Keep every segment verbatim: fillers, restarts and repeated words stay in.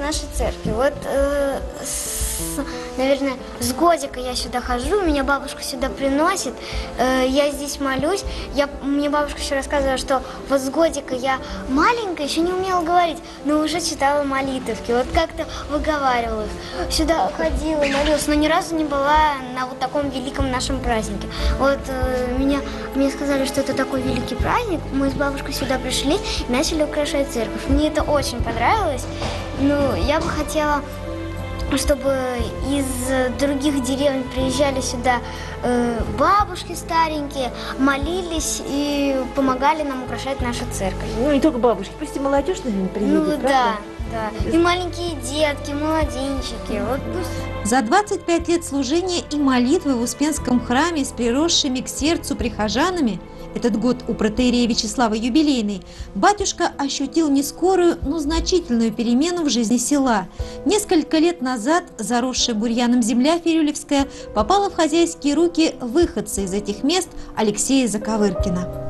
нашей церкви. Вот, э, с, наверное, с годика я сюда хожу, меня бабушка сюда приносит, э, я здесь молюсь. Я, мне бабушка еще рассказывала, что вот с годика я маленькая, еще не умела говорить, но уже читала молитвки, вот как-то выговаривала их. Сюда ходила, молилась, но ни разу не была на вот таком великом нашем празднике. Вот э, меня, мне сказали, что это такой великий праздник. Мы с бабушкой сюда пришли и начали украшать церковь. Мне это очень понравилось. Ну, я бы хотела, чтобы из других деревень приезжали сюда э, бабушки старенькие, молились и помогали нам украшать нашу церковь. Ну, не только бабушки, пусть и молодежь, наверное, приедет, Ну, правда? да. Да. И маленькие детки, младенчики. Вот пусть... За двадцать пять лет служения и молитвы в Успенском храме с приросшими к сердцу прихожанами, этот год у протоиерея Вячеслава юбилейный, батюшка ощутил не скорую, но значительную перемену в жизни села. Несколько лет назад заросшая бурьяном земля Фирюлевская попала в хозяйские руки выходца из этих мест Алексея Заковыркина.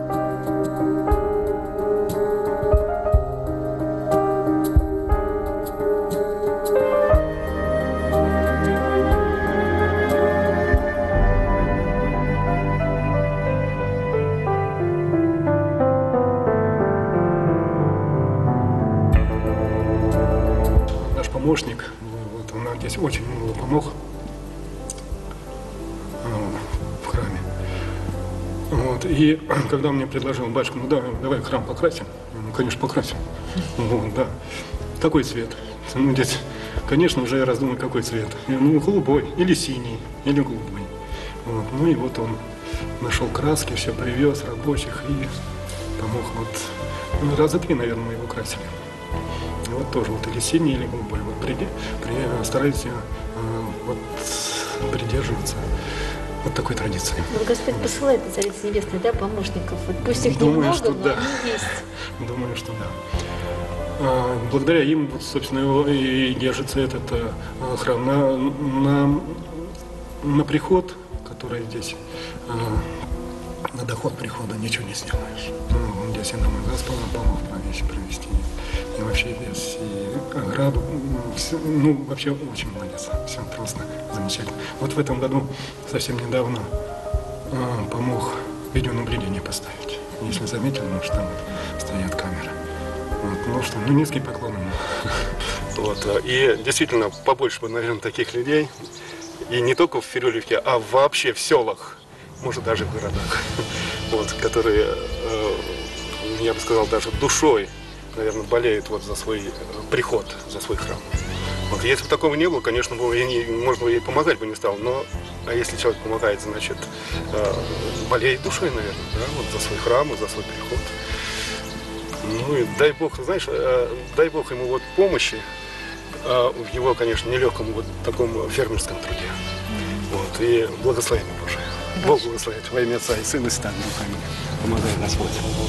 Помощник, вот, он нам здесь очень много помог в храме. Вот, и когда он мне предложил, батюшка, ну давай, давай храм покрасим, ну, конечно, покрасим. Вот, да. Какой цвет? Ну, здесь, конечно, уже я раздумал, какой цвет. Ну, голубой, или синий, или голубой. Вот, ну и вот он нашел краски, все привез, рабочих, и помог. Вот, ну, раза три, наверное, мы его красили. Вот тоже вот или синий, или голубой. Вот при, при, старайтесь э, вот, придерживаться вот такой традиции. Вот Господь посылает на Царица Небесная, да, помощников. Вот пусть их Думаю, немного, что но да. они есть. Думаю, что да. А, благодаря им, вот, собственно, его и держится этот а, храм. На, на, на приход, который здесь, а, на доход прихода ничего не сделаешь. Ну, здесь и нам и Господь помог вещи провести. И вообще вес, и ограду, все, ну, вообще очень молодец, все просто замечательно. Вот в этом году, совсем недавно, э, помог видеонаблюдение поставить. Если заметили, ну, что там вот стоят камеры. Вот, ну что, ну, низкий поклон ему. Вот, и действительно, побольше бы, наверное, таких людей, и не только в Фирюлевке, а вообще в селах, может, даже в городах, вот, которые, э, я бы сказал, даже душой, наверное, болеют вот за свой приход, за свой храм. Вот если бы такого не было, конечно, было, я не, можно и помогать бы не стал, но а если человек помогает, значит, э, болеет душой, наверное, да, вот за свой храм, за свой приход. Ну и дай Бог, знаешь, э, дай Бог ему вот помощи э, в его, конечно, нелегком вот таком фермерском труде. Вот, и благословение Божие. Бог благословит во имя Отца и Сына и Святого Духа. Помогай Господь.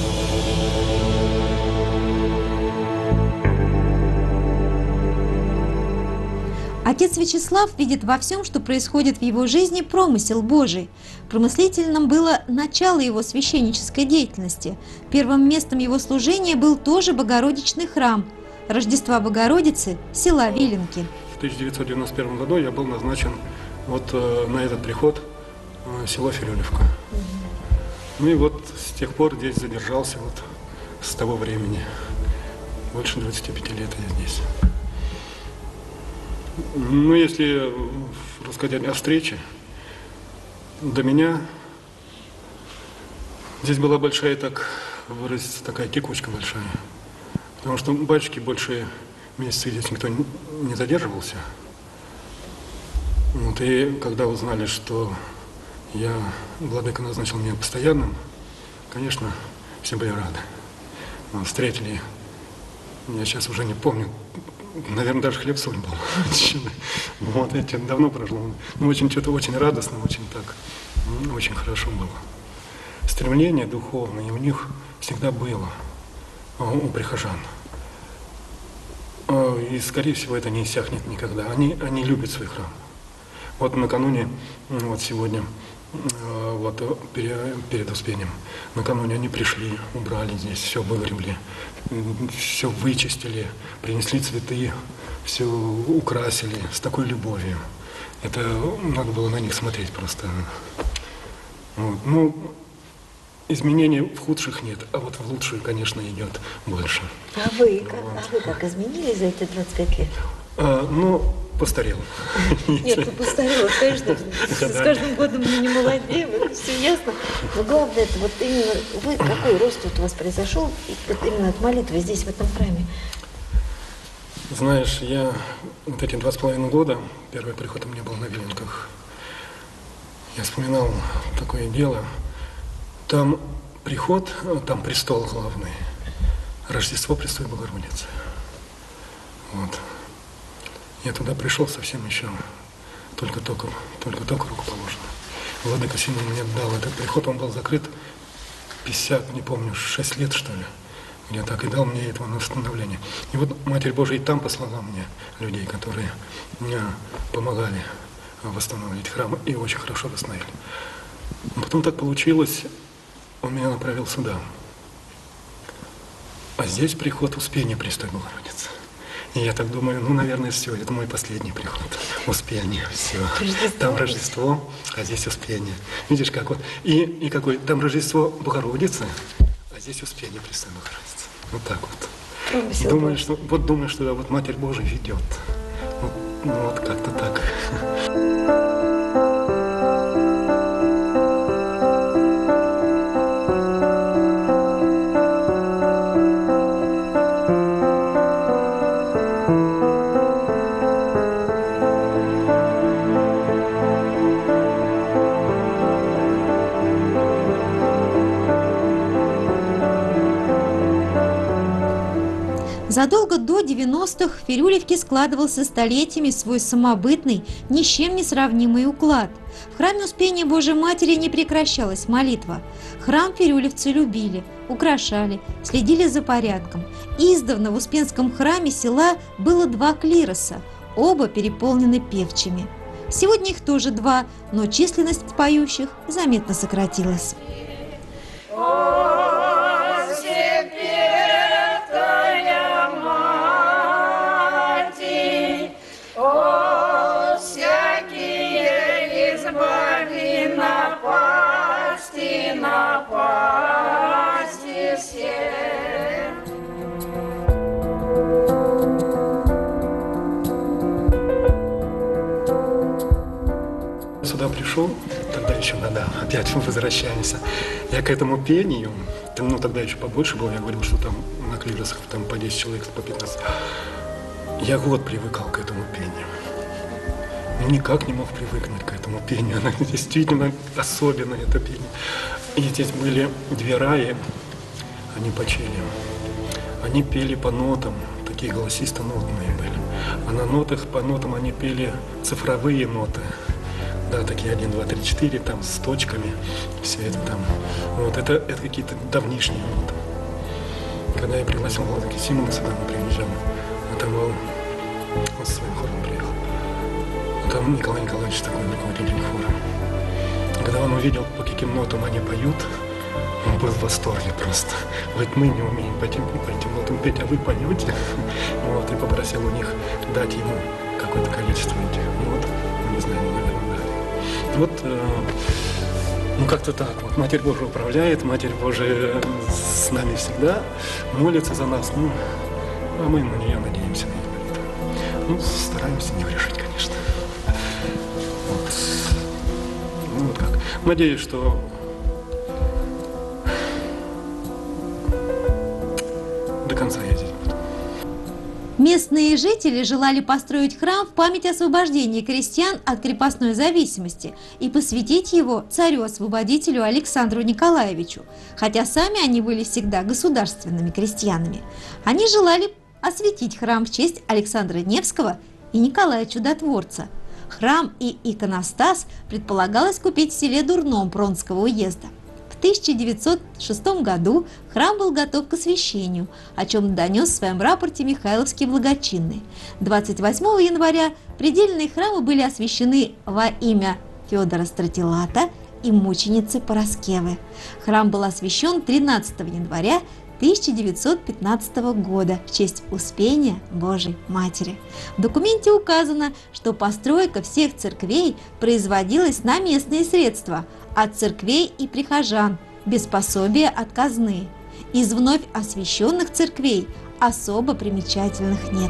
Отец Вячеслав видит во всем, что происходит в его жизни, промысел Божий. Промыслительным было начало его священнической деятельности. Первым местом его служения был тоже Богородичный храм Рождества Богородицы села Виленки. В тысяча девятьсот девяносто первом году я был назначен вот э, на этот приход э, село Фирюлевка. Mm-hmm. Ну и вот с тех пор здесь задержался вот с того времени. Больше двадцати пяти лет я здесь. Ну, если рассказать о встрече, до меня здесь была большая, так выразиться, такая текучка большая. Потому что батюшки больше месяца здесь никто не задерживался. Вот, и когда узнали, что я, владыка назначил меня постоянным, конечно, все были рады. Вот, встретили, я сейчас уже не помню, наверное, даже хлеб-соль был. Вот, это давно прошло. Ну, очень что-то очень радостно, очень так, очень хорошо было. Стремление духовное у них всегда было, у прихожан. И, скорее всего, это не иссякнет никогда. Они, они любят свой храм. Вот накануне, вот сегодня, э, вот, э, пере- перед Успением. Накануне они пришли, убрали здесь, все выгребли, все вычистили, принесли цветы, все украсили с такой любовью. Это надо было на них смотреть просто. Вот. Ну, изменений в худших нет, а вот в лучшую, конечно, идет больше. А вы как, а вы как изменились за эти двадцать пять лет? А, ну, постарел. Нет, ну постарела, конечно. С каждым годом мы не молодеем, это все ясно. Но главное, это вот именно вы, какой рост вот у вас произошел вот именно от молитвы здесь, в этом храме? Знаешь, я вот эти два с половиной года, первый приход у меня был на Виленках, я вспоминал такое дело. Там приход, там престол главный, Рождество Пресвятой Богородицы. Вот. Я туда пришел совсем еще, только-только, только-только рукоположено. Владыка Симон мне дал этот приход, он был закрыт пятьдесят, не помню, шесть лет, что ли. Я так и дал мне этого на восстановление. И вот Матерь Божия и там послала мне людей, которые мне помогали восстановить храм, и очень хорошо восстановили. Но потом так получилось, он меня направил сюда. А здесь приход Успения Престой Богородицы. И я так думаю, ну, наверное, все, это мой последний приход. Успение, все. Рождество. Там Рождество, а здесь Успение. Видишь, как вот. И, и какой, там Рождество Богородицы, а здесь Успение Престой Богородицы. Вот так вот. Промысел Думаю, Божий. что, вот думаю, что вот Матерь Божия ведет. Вот, ну, вот как-то так. Задолго до девяностых в Фирюлевке складывался столетиями свой самобытный, ни с чем не сравнимый уклад. В храме Успения Божией Матери не прекращалась молитва. Храм фирюлевцы любили, украшали, следили за порядком. Издавна в Успенском храме села было два клироса, оба переполнены певчими. Сегодня их тоже два, но численность поющих заметно сократилась. Сюда пришел, тогда еще, да, да, опять возвращаемся. Я к этому пению, ну тогда еще побольше было, я говорил, что там на клиросах там по десять человек, по пятнадцать. Я год привыкал к этому пению. Ну, никак не мог привыкнуть к этому пению. Оно действительно особенное, это пение. И здесь были две раи, они почели. Они пели по нотам, такие голосисто-нотные были. А на нотах, по нотам они пели цифровые ноты. Да, такие один, два, три, четыре, там с точками, все это там. Вот, это, это какие-то давнишние ноты. Когда я пригласил Владыку Симона сюда, мы приезжали, а там был, он со своим хором приехал. А там Николай Николаевич такой руководитель хора. Когда он увидел, по каким нотам они поют, он был в восторге просто. Говорит, мы не умеем по этим, по этим нотам петь, а вы поете. Вот, и попросил у них дать ему какое-то количество этих нот. Не знаю, наверное, дали. Вот, э, ну как-то так. Вот Матерь Божия управляет, Матерь Божия с нами всегда, молится за нас. Ну, а мы на нее надеемся, на ее молитву. Ну, стараемся не грешить, конечно. Вот. Ну, вот как. Надеюсь, что до конца я здесь буду. Местные жители желали построить храм в память освобождения крестьян от крепостной зависимости и посвятить его царю-освободителю Александру Николаевичу, хотя сами они были всегда государственными крестьянами. Они желали осветить храм в честь Александра Невского и Николая Чудотворца. Храм и иконостас предполагалось купить в селе Дурном Пронского уезда. В тысяча девятьсот шестом году храм был готов к освящению, о чем донес в своем рапорте Михайловский благочинный. двадцать восьмого января предельные храмы были освящены во имя Федора Стратилата и мученицы Параскевы. Храм был освящен тринадцатого января тысяча девятьсот пятнадцатого года в честь Успения Божией Матери. В документе указано, что постройка всех церквей производилась на местные средства от церквей и прихожан, без пособия от казны. Из вновь освященных церквей особо примечательных нет.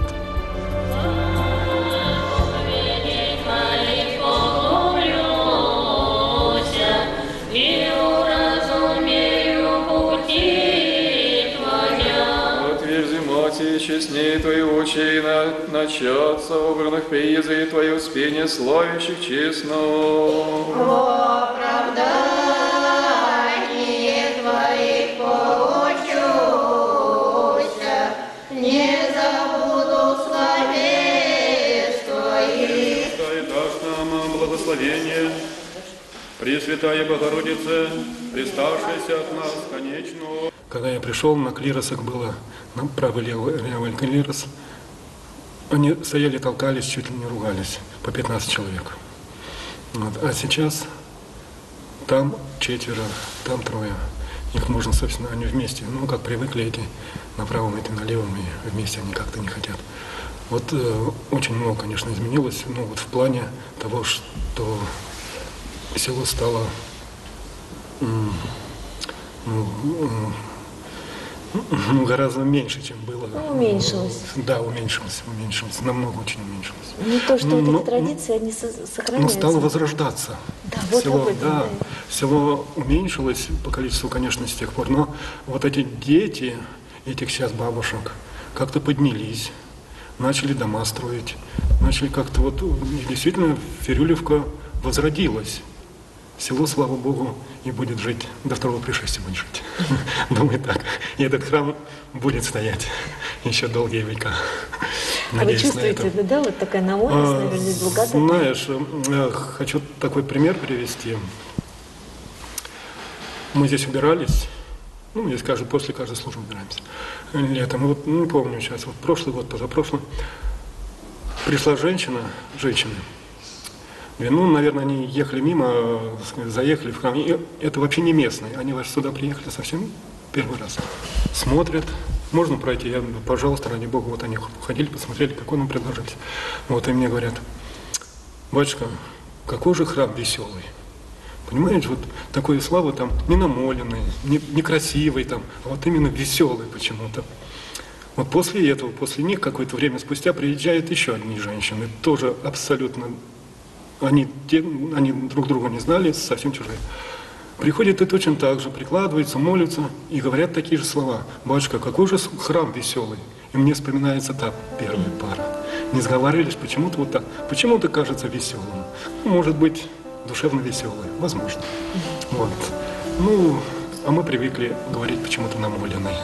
Честней Твои очи на, начаться обранных приязей Твое Успение славящих честно. Во оправдание Твоих поучуся, не забуду словес Твоих. Дай дашь нам благословение, Пресвятая Богородица, приставшаяся от нас конечно. Когда я пришел, на клиросах было, на правый, левый, левый клирос, они стояли, толкались, чуть ли не ругались, по пятнадцать человек. Вот. А сейчас там четверо, там трое. Их можно, собственно, они вместе, ну, как привыкли эти, на правом, эти на левом, и вместе они как-то не хотят. Вот э, очень много, конечно, изменилось, ну, вот в плане того, что село стало... М- ну, Ну, гораздо меньше, чем было. Ну, уменьшилось. Да, уменьшилось, уменьшилось, намного очень уменьшилось. Не то, что Но, вот но, эти традиции, они со- но сохраняются. стало возрождаться. Да, вот село, об этом, да, да. село уменьшилось по количеству, конечно, с тех пор, но вот эти дети, этих сейчас бабушек, как-то поднялись, начали дома строить, начали как-то вот, и действительно, Фирюлевка возродилась. Село, слава Богу, и будет жить, до второго пришествия будет жить. Думаю так. И этот храм будет стоять еще долгие века. А вы Надеюсь на чувствуете, это. да, вот такая намоленность, А, наверное, благодать? Знаешь, э, хочу такой пример привести. Мы здесь убирались, ну, здесь каждый, после каждой службы убираемся. Летом, вот, ну, не помню сейчас, вот прошлый год, позапрошлый, пришла женщина, женщины, ну, наверное, они ехали мимо, заехали в храм. И это вообще не местные. Они вас сюда приехали совсем первый раз. Смотрят, можно пройти? Я, пожалуйста, ради Бога, вот они ходили, посмотрели, какой нам предложили. Вот и мне говорят, батюшка, какой же храм веселый. Понимаешь, вот такой славы там не намоленный, не, не красивый там, а вот именно веселый почему-то. Вот после этого, после них, какое-то время спустя, приезжают еще одни женщины, тоже абсолютно... Они, те, они друг друга не знали, совсем чужие. Приходят и точно так же, прикладываются, молятся и говорят такие же слова. Батюшка, какой же храм веселый. И мне вспоминается та первая пара. Не сговаривались, почему-то вот так. Почему-то кажется веселым. Может быть, душевно веселый. Возможно. Вот. Ну, а мы привыкли говорить почему-то намоленный.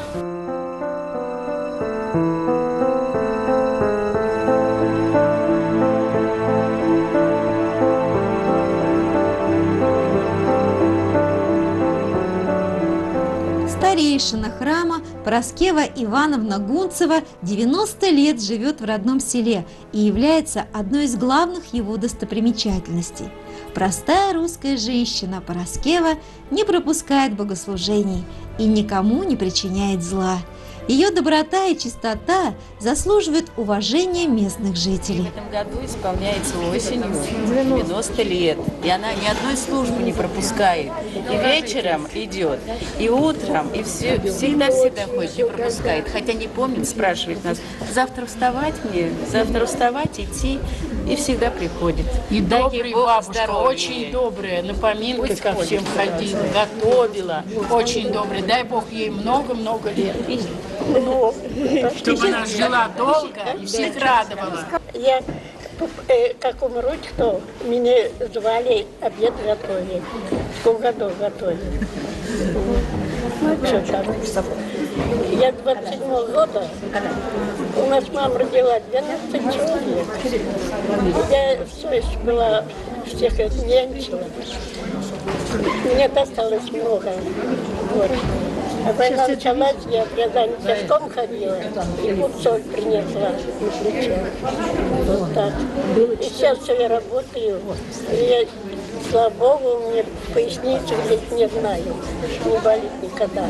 Старейшина храма Параскева Ивановна Гунцева девяносто лет живет в родном селе и является одной из главных его достопримечательностей. Простая русская женщина Параскева не пропускает богослужений и никому не причиняет зла. Ее доброта и чистота заслуживают уважения местных жителей. В этом году исполняется осенью девяносто лет. И она ни одной службы не пропускает. И вечером идет, и утром, и все, всегда-всегда ходит, не пропускает. Хотя не помнит, спрашивает нас, завтра вставать мне, завтра вставать, идти. И всегда приходит. И дай добрая ей Бог бабушка, здоровья. очень добрая, на поминки Пусть ко ходит, всем ходила, готовила, очень добрая. Дай Бог ей много-много лет. Чтобы она жила долго и всех радовала. Я, э, как умру, то меня звали обед готовить. Сколько годов готовили. Что там? Я двадцать седьмого года, у нас мама родила двенадцать человек. Я все еще была, всех нянчила. Мне досталось много. Вот. А война началась, я в Рязани пешком ходила, и вот соль принесла на плечо. Вот так. И сейчас все я работаю. И я, слава Богу, мне поясницу здесь не знаю, не болит никогда.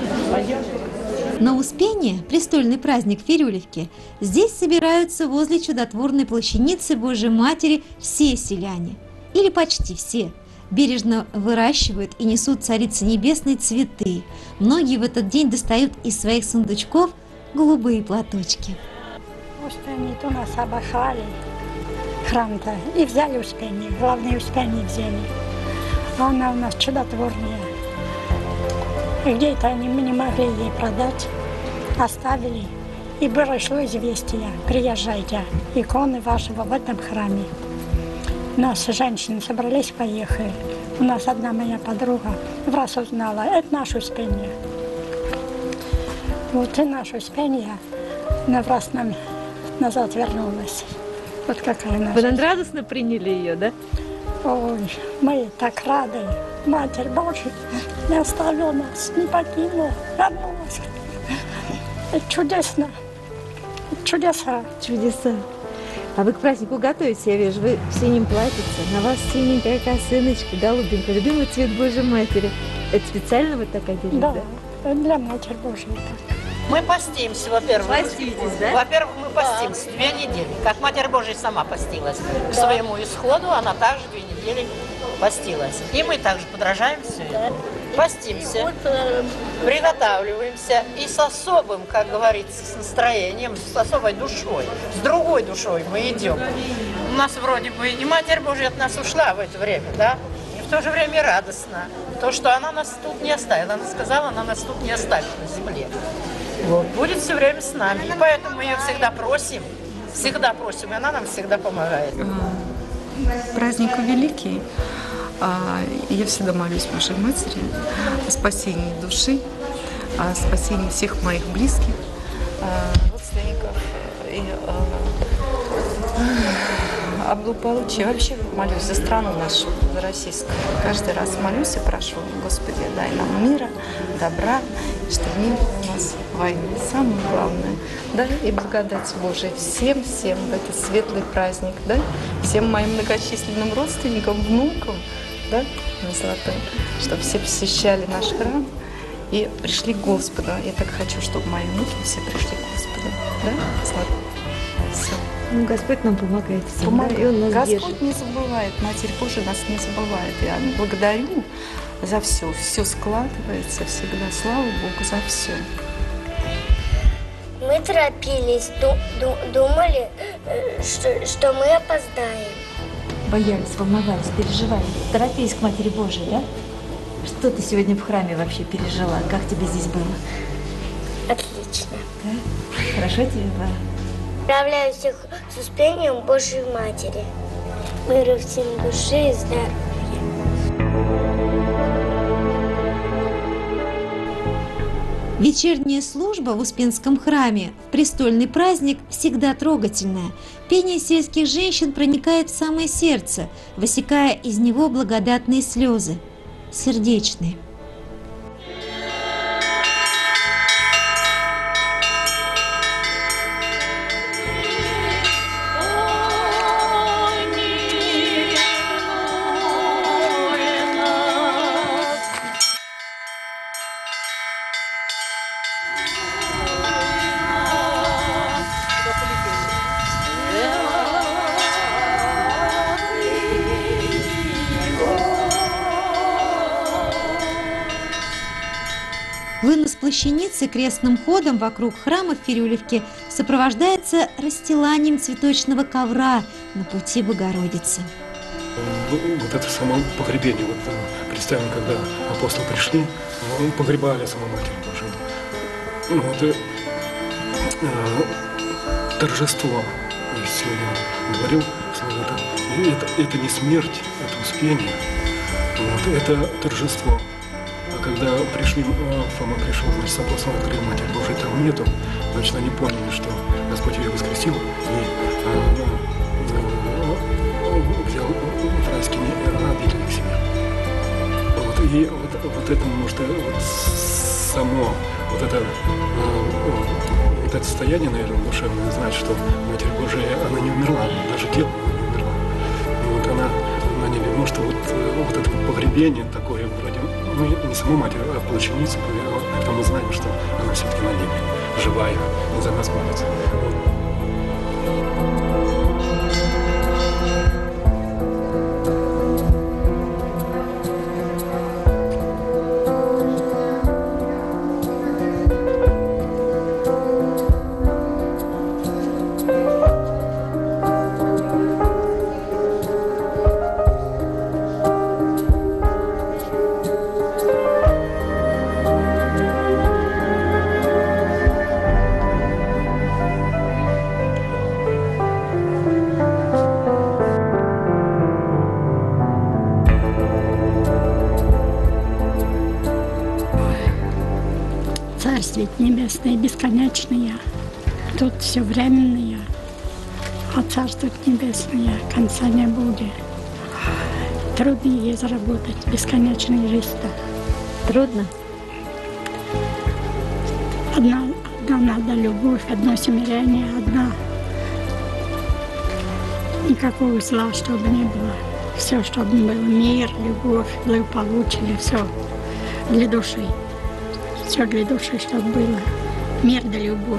На Успение, престольный праздник в Фирюлевке, здесь собираются возле чудотворной плащаницы Божьей Матери все селяне, или почти все. Бережно выращивают и несут Царице Небесной цветы. Многие в этот день достают из своих сундучков голубые платочки. Успение у нас обохали храм-то и взяли Успение, главное Успение взяли. А она у нас чудотворная. И где-то они мы не могли ей продать, оставили. И пришло известие, приезжайте, иконы вашего в этом храме. Нас женщины собрались, поехали. У нас одна моя подруга в раз узнала, это наше Успение. Вот и наше Успение на раз нам назад вернулась. Вот какая наша. Вы радостно приняли ее, да? Ой, мы так рады. Матерь Божия не оставила нас, не покинула, вернулась. Это чудесно. Это чудеса. Чудеса. А вы к празднику готовитесь, я вижу, вы в синем платьице, на вас синенькая косыночка, голубенькая, любимый цвет Божьей Матери. Это специально вы так одели, да? Да, для Матери Божией так. Мы постимся, во-первых. Поститесь, да? Во-первых, мы постимся две недели. Как Матерь Божия сама постилась. К своему исходу она также две недели постилась. И мы также подражаем все это. Постимся, приготавливаемся и с особым, как говорится, с настроением, с особой душой, с другой душой мы идем. У нас вроде бы и Матерь Божия от нас ушла в это время, да? И в то же время радостно. То, что она нас тут не оставила. Она сказала, она нас тут не оставит на земле. Вот. Будет все время с нами. И поэтому мы ее всегда просим, всегда просим, и она нам всегда помогает. Праздник великий. Я всегда молюсь Божьей Матери о спасении души, о спасении всех моих близких, родственников и о благополучии. Вообще молюсь за страну нашу, за российскую. Каждый раз молюсь и прошу, Господи, дай нам мира, добра, чтобы не было у нас войны. Самое главное, да, и благодать Божия всем-всем в этот светлый праздник, да, всем моим многочисленным родственникам, внукам, да, на золотом, чтобы все посещали наш храм и пришли к Господу. Я так хочу, чтобы мои внуки все пришли к Господу, да, золотой. Все. Ну, Господь нам помогает всем, Помогает. Да, и Он нас Господь держит. не забывает, Матерь Божия нас не забывает. Я благодарю за все. Все складывается всегда. Слава Богу за все. Мы торопились, ду- ду- думали, э, что, что мы опоздаем. Боялись, волновались, переживали. Торопились к Матери Божией, да? Что ты сегодня в храме вообще пережила? Как тебе здесь было? Отлично. Да? Хорошо тебе было? Поздравляю всех с Успением Божьей Матери. Мира всем души и здоровья. Вечерняя служба в Успенском храме в престольный праздник всегда трогательная. Пение сельских женщин проникает в самое сердце, высекая из него благодатные слезы, сердечные. Вынос плащаницы крестным ходом вокруг храма в Фирюлевке сопровождается расстиланием цветочного ковра на пути Богородицы. Вот это само погребение, вот представим, когда апостолы пришли, ну, погребали саму Матерь Божию. Вот, э, э, торжество, я сегодня говорил, это, это, это не смерть, это успение, вот, это торжество. А когда пришли, Фома пришел, значит, с апостолом открыли, Матерь Божией там нету, значит, они поняли, что Господь ее воскресил и э, взял в райские обители к себе. Вот, и вот, вот это, может, вот само вот это, вот это состояние, наверное, душевное, знать, что Матерь Божия, она не умерла, даже телом она не умерла. Вот она на небе. Может, вот, вот это погребение такое, вроде, ну, не саму Матерь, а плаченицу, это мы знаем, что она все-таки на небе, живая, и за нас молится. Вот. Царствие небесное бесконечное, тут все временное, а царство небесное конца не будет. Трудно ей заработать бесконечную жизнь-то. Трудно? Одна, одна надо любовь, одно смирение, одна. Никакого зла, чтобы не было. Все, чтобы был мир, любовь, благополучие, все для души. Все для души, чтобы было. Мир да любовь.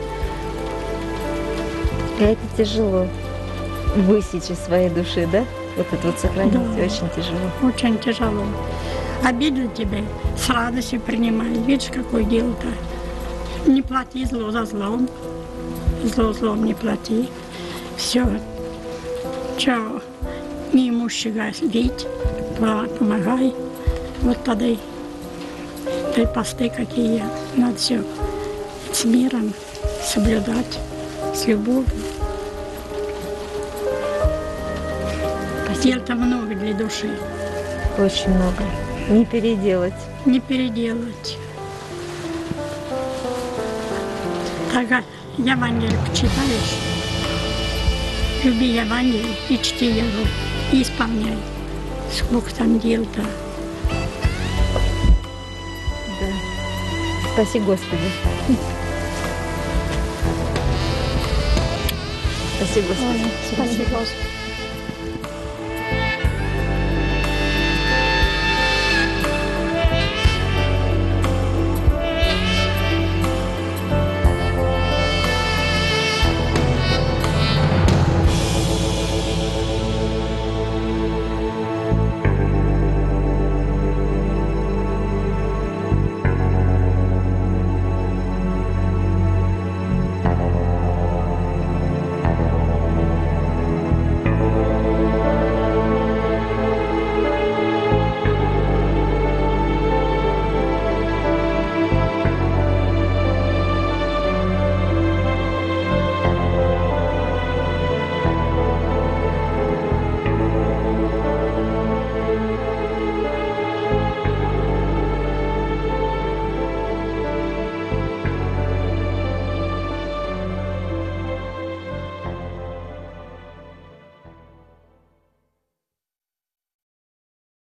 А это тяжело. Высечь из своей души, да? Вот это вот сохранить Да. очень тяжело. Очень тяжело. Обидно тебе, с радостью принимай. Видишь, какое дело-то. Не плати зло за злом. Зло злом не плати. Все. Че, неимущего бить, помогай. Вот тогда и и посты какие. Надо все с миром соблюдать, с любовью. Дел-то много для души. Очень много. Не переделать. Не переделать. Так, Евангелие почитаешь, люби Евангелие и чти его, и исполняй. Сколько там дел-то. Да. Спаси Господи. Спаси Господи. Ой, спаси Господи.